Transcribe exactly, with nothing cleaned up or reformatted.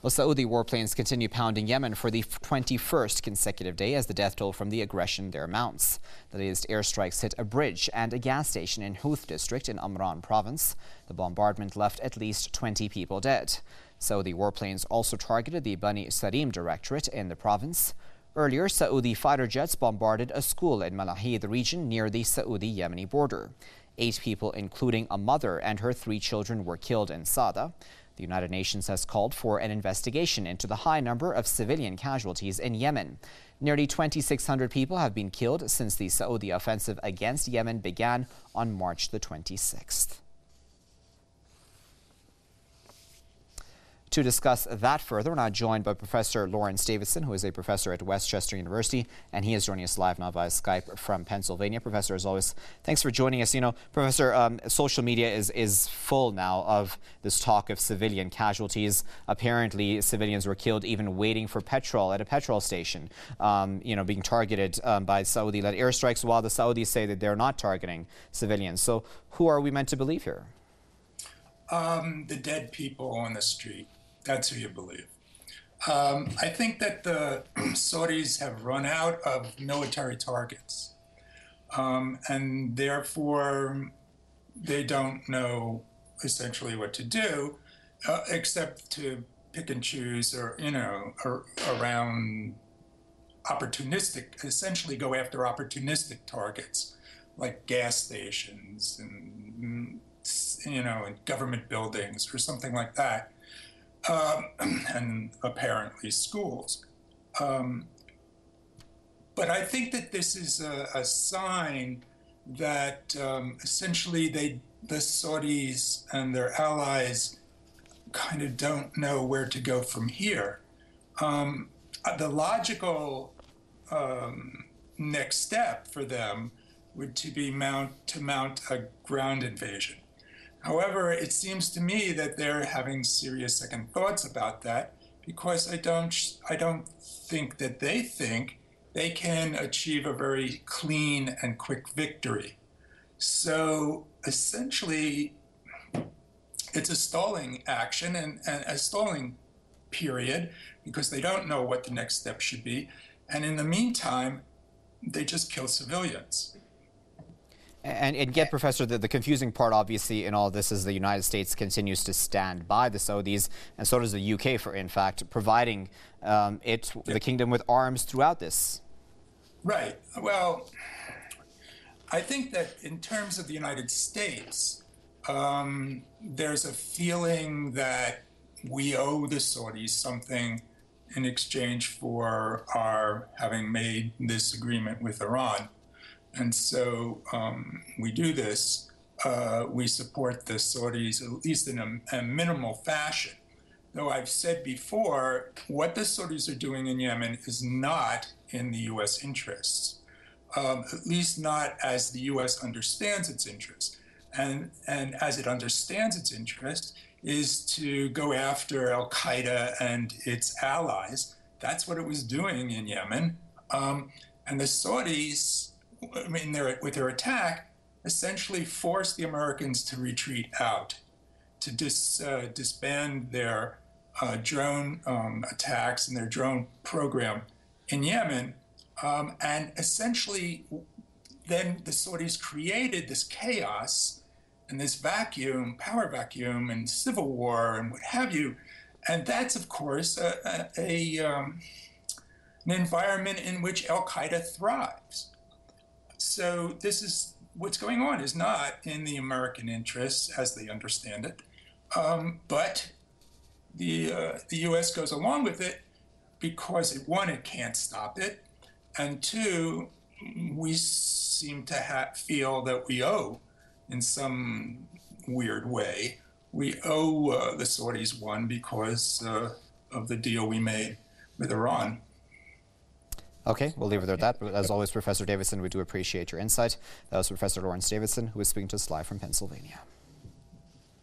Well, Saudi warplanes continue pounding Yemen for the twenty-first consecutive day as the death toll from the aggression there mounts. The latest airstrikes hit a bridge and a gas station in Houth district in Amran province. The bombardment left at least twenty people dead. Saudi warplanes also targeted the Bani Sarim directorate in the province. Earlier, Saudi fighter jets bombarded a school in Malahid region near the Saudi-Yemeni border. Eight people, including a mother and her three children, were killed in Sada. The United Nations has called for an investigation into the high number of civilian casualties in Yemen. Nearly twenty-six hundred people have been killed since the Saudi offensive against Yemen began on March the twenty-sixth. To discuss that further, we're now joined by Professor Lawrence Davidson, who is a professor at West Chester University, and he is joining us live now via Skype from Pennsylvania. Professor, as always, thanks for joining us. You know, Professor, um, social media is, is full now of this talk of civilian casualties. Apparently, civilians were killed even waiting for petrol at a petrol station, um, you know, being targeted um, by Saudi-led airstrikes, while the Saudis say that they're not targeting civilians. So who are we meant to believe here? Um, the dead people on the street. That's who you believe. Um, I think that the Saudis have run out of military targets, um, and therefore they don't know essentially what to do, uh, except to pick and choose, or you know, or, around opportunistic. Essentially, go after opportunistic targets like gas stations and you know, and government buildings or something like that. Um, and apparently schools. Um, but I think that this is a, a sign that um, essentially they, the Saudis and their allies kind of don't know where to go from here. Um, the logical um, next step for them would to be mount, to mount a ground invasion. However, it seems to me that they're having serious second thoughts about that because I don't, I don't think that they think they can achieve a very clean and quick victory. So essentially, it's a stalling action and, and a stalling period because they don't know what the next step should be. And in the meantime, they just kill civilians. And, and yet, Professor, the, the confusing part, obviously, in all this is the United States continues to stand by the Saudis, and so does the U K, for in fact, providing um, it, yeah. the kingdom, with arms throughout this. Right. Well, I think that in terms of the United States, um, there's a feeling that we owe the Saudis something in exchange for our having made this agreement with Iran. And so um, we do this, uh, we support the Saudis, at least in a, a minimal fashion. Though I've said before, what the Saudis are doing in Yemen is not in the U S interests, um, at least not as the U S understands its interests. And, and as it understands its interest is to go after al-Qaeda and its allies. That's what it was doing in Yemen. Um, and the Saudis, I mean, their, with their attack, essentially forced the Americans to retreat out, to dis, uh, disband their uh, drone um, attacks and their drone program in Yemen. Um, and essentially, then the Saudis created this chaos and this vacuum, power vacuum, and civil war, and what have you. And that's, of course, a, a, a um, an environment in which al-Qaeda thrives. So this is what's going on is not in the American interests as they understand it, um, but the uh, the U S goes along with it because it, one, it can't stop it, and two, we seem to ha- feel that we owe, in some weird way, we owe uh, the Saudis one because uh, of the deal we made with Iran. Okay, we'll leave it at that. But as always, Professor Davidson, we do appreciate your insight. That was Professor Lawrence Davidson, who is speaking to us live from Pennsylvania.